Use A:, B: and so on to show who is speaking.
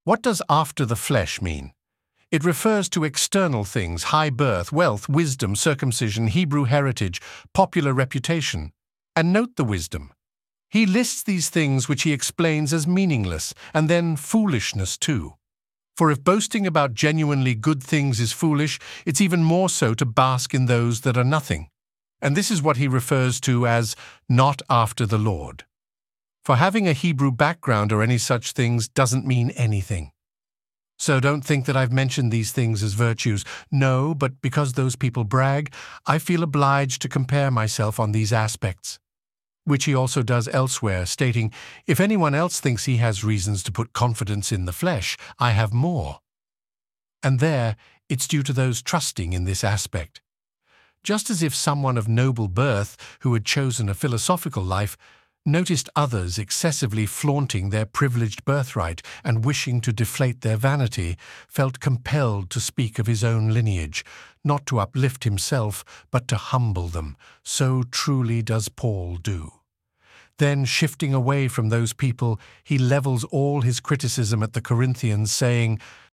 A: What does after the flesh mean? It refers to external things: high birth, wealth, wisdom, circumcision, Hebrew heritage, popular reputation. And note the wisdom. He lists these things which he explains as meaningless, and then foolishness too. For if boasting about genuinely good things is foolish, it's even more so to bask in those that are nothing. And this is what he refers to as not after the Lord. For having a Hebrew background or any such things doesn't mean anything. So don't think that I've mentioned these things as virtues. No, but because those people brag, I feel obliged to compare myself on these aspects. Which he also does elsewhere, stating, if anyone else thinks he has reasons to put confidence in the flesh, I have more. And there, it's due to those trusting in this aspect. Just as if someone of noble birth, who had chosen a philosophical life, noticed others excessively flaunting their privileged birthright and wishing to deflate their vanity, felt compelled to speak of his own lineage, not to uplift himself, but to humble them, so truly does Paul do. Then, shifting away from those people, he levels all his criticism at the Corinthians, saying,